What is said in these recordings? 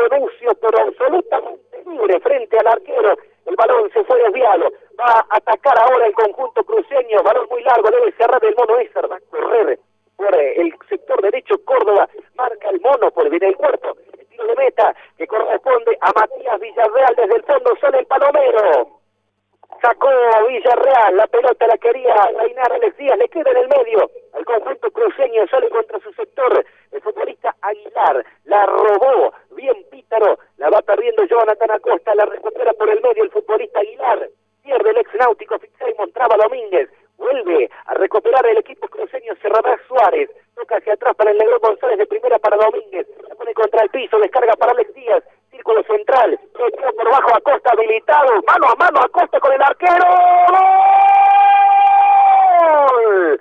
Lucio, pero absolutamente libre frente al arquero. El balón se fue desviado. Va a atacar ahora el conjunto cruceño. Balón muy largo, debe cerrar el Mono Esser. Va a correr por el sector derecho. Córdoba marca el Mono por el cuerpo. El tiro de meta que corresponde a Matías Villarreal. Desde el fondo sale el Palomero. Sacó a Villarreal, la pelota la quería reinar Alex Díaz, le queda en el medio. Al conjunto cruceño sale contra su sector. El futbolista Aguilar la robó, bien Pítaro, la va perdiendo Jonathan Acosta, la recupera por el medio el futbolista Aguilar. Pierde el ex náutico Fixaimon, traba Domínguez. Vuelve a recuperar el equipo cruceño Serradá Suárez. Toca hacia atrás para el Negrón González, de primera para Domínguez. La pone contra el piso, descarga para Alex Díaz. Círculo central, metió por bajo Acosta habilitado, mano a mano Acosta con el arquero. ¡Gol!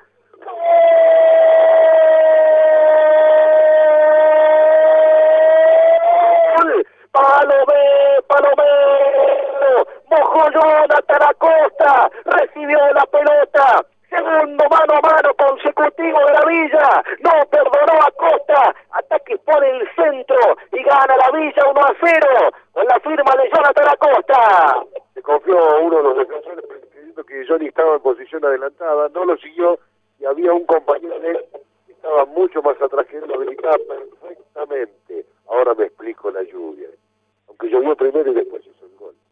¡Gol! Palomero, mojó Jonathan Acosta, recibió la pelota. Segundo mano a mano consecutivo de la Villa, no perdonó a Acosta, ataque por el centro y gana la Villa 1-0 con la firma de Jonathan Acosta. Se confió uno de los defensores creyendo que Johnny estaba en posición adelantada, no lo siguió y había un compañero de él que estaba mucho más atrás que él, lo habilitaba perfectamente. Ahora me explico la lluvia, aunque llovió primero y después hizo el gol.